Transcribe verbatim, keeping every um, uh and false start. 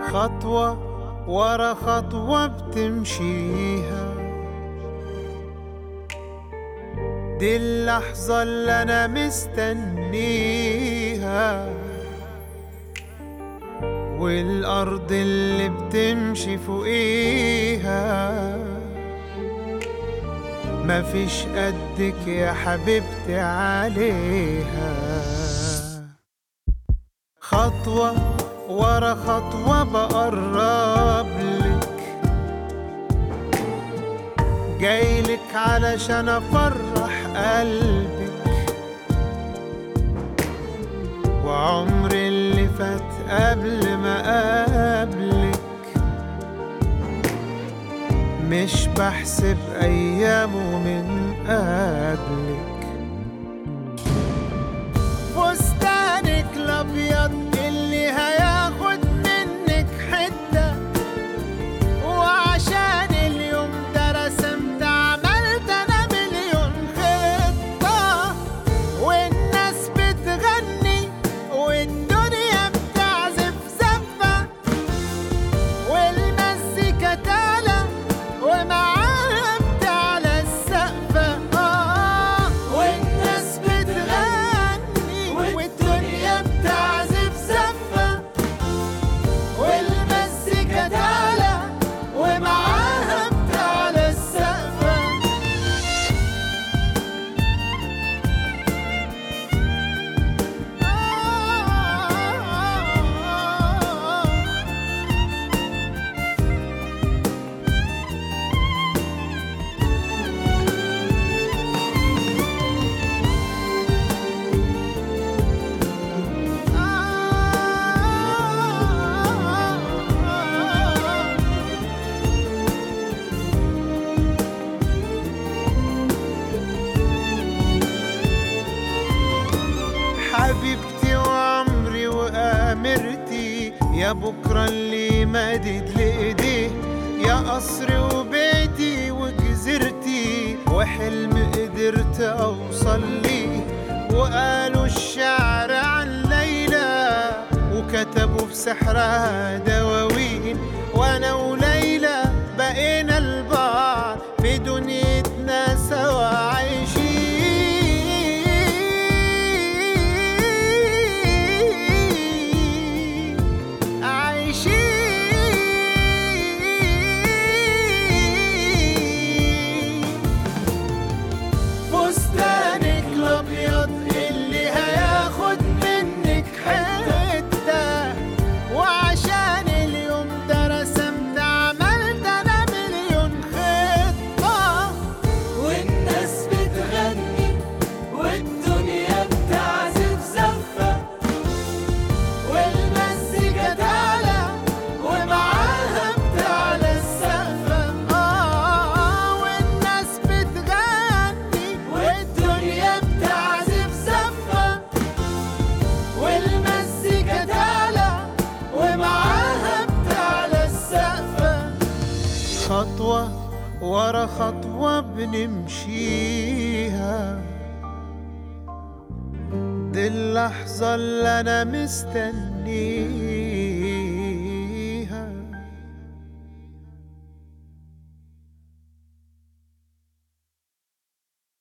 خطوة ورا خطوة بتمشيها، دي اللحظة اللي أنا مستنيها، والأرض اللي بتمشي فوقيها مفيش قدك يا حبيبتي عليها. خطوة ورا خطوة بقربلك، جايلك علشان أفرح قلبك، وعمري اللي فات قبل ما قابلك مش بحسب أيامه من قبلك. فستانك الأبيض اللي هياخد منك حتة، وعشان اليوم ده رسمت عملت أنا مليون خطة، والناس بتغني والدنيا بتعزف زفة، والمزيكا تعلى ومعاها بتعلى السقفة، آه والناس بتغني والدنيا بتعزف زفة، والمزيكا تعلى ومعاها بتعلى السقفة. حبيبتي وعمري وآمرتي، يا بكرة اللي مدد لإيديه، يا قصري وبيتي وجزيرتي، وحلم قدرت أوصل ليه. وقالوا الشعر عن ليلى وكتبوا في سحرها دواوين، وأنا وليلى بقينا البعض في دنيتنا سوا عايشين. فستانك الأبيض اللي هياخد منك حتة، وعشان اليوم ده رسمت عملت أنا مليون خطة، والناس بتغني والدنيا بتعزف زفة، والمزيكا تعلى ومعاها بتعلى السقفة، آه والناس بتغني والدنيا بتعزف زفة، والمزيكا تعلى ومعاها بتعلى السقفة. خطوة ورا خطوة بنمشيها، دي اللحظة اللي أنا مستنيها.